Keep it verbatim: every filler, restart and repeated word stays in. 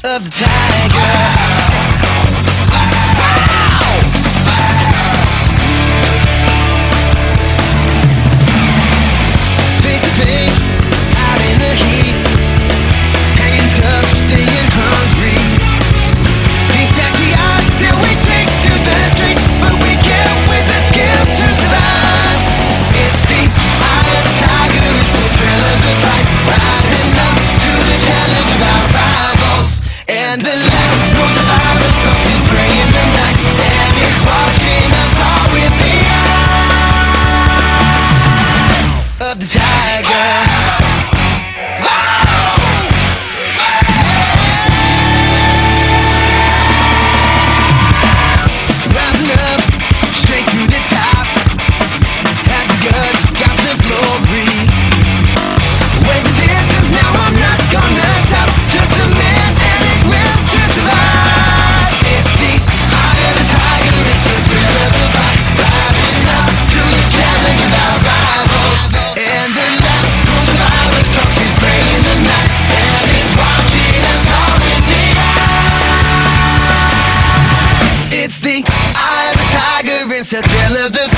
of the tiger. Face to face, out in the heat, hanging tough, staying hungry. We stack the odds till we take to the street, but we get with the skill to survive. It's the eye of the tiger, it's the thrill of the fight, rising up to the challenge of our rivals. And the last known survivor stalks his prey in the night, and he's watching us all with the eye of the tiger. Rising up, straight to the top, have the guts, got the glory. Wait the distance, now I'm not gonna stop, just a man and his will to survive. It's the eye of the tiger, it's the thrill of the fight, rising up to the challenge of our rivals. And the last known survivor stalks his prey in the night, and he's watching us all in the eye. It's the eye of the tiger, it's the thrill of the fight.